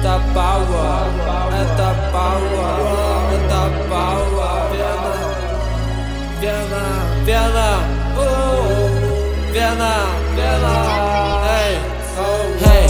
Это power, это power, это power. Вена, Вена, Вена, Вена. Эй, эй,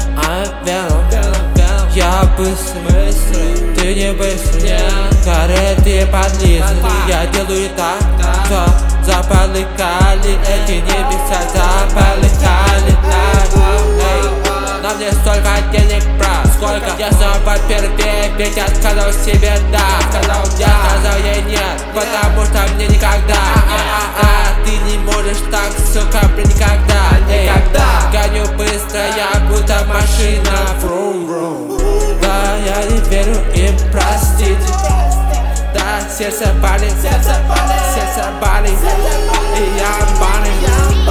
Вена, я быстрый, ты не быстрый. Кареты подлизы, я делаю так, что заполыкали эти небеса, заполыкали. Эй, на мне столько денег, брат, сколько я снова первее, ведь я сказал себе да. Я сказал ей нет, потому что мне никогда. Ты не можешь так, сука, блин, никогда. Гоню быстро, я будто машина. Да, я не верю им простить. Да, сердце болит, сердце болит. И я болен,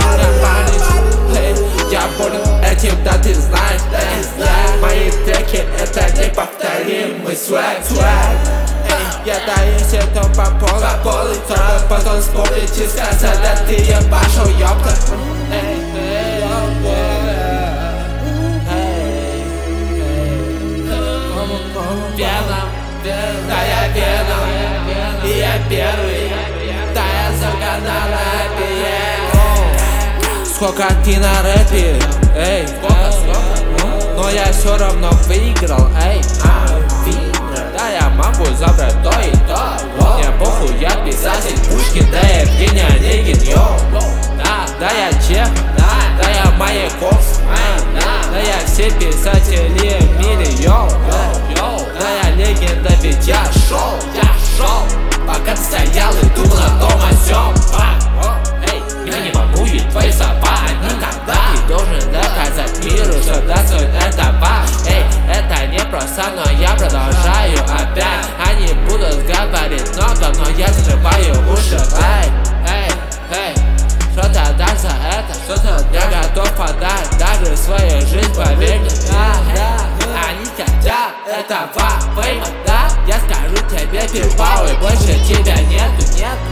я болен этим, да ты знаешь. Мои треки это неповторимый свэг. Я даю это по полу, чтобы потом вспомнить и сказать: да ты ебашил, ёпта. Вена, да я Вена, и я первый, да я загадала пьес. Сколько ты на рэпе, эй, но я все равно выиграл, эй. Да я могу забрать то и то. Мне похуй, я писатель Пушкин, да я Евгений Онегин, йоу. Да я Чех, да я Маяковский, да я все писатели в мире, йоу. Да я легенда, ведь я шел, пока ты стоял и думал о том о сём. Эй, меня не волнует твои слова никогда. Ты должен доказать миру, что достоин этого. Эй, это не просто, но я продолжаю опять. Они будут говорить много, но я закрываю уши. Эй, что-то дать за это, что-то я готов подать, даже свою жизнь, поверь мне. Они хотят этого фейма, да? Я скажу тебе, пипау, и больше тебя нету.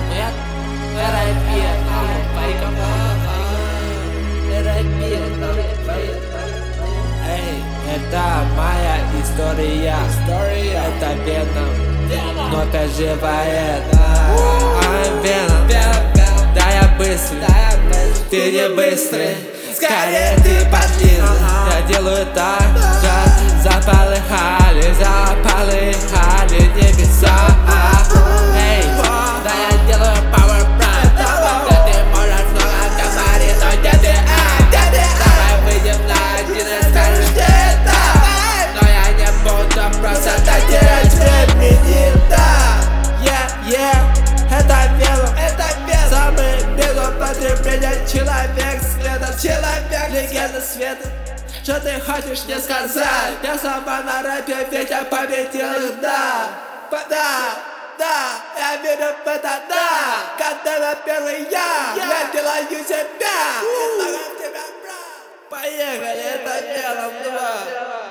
Эй, это моя история, это Вена, но ты живая. Вена, да я быстрый, ты не быстрый. Скорее ты подлизы, я делаю так, что заполыхали небеса. Эй, да я делаю power brand. Да ты можешь много говорить, но где ты, давай выйдем на один и скажешь, где это. Но я не буду просто терять времени, да. Это Вена, самый без употребления человек света, человек легенда света. Что ты хочешь мне сказать? Я сама на рэпе, ведь я победил их, да, я верю в это, да. Когда на первый я делаю себя. Поехали, это Вена 2.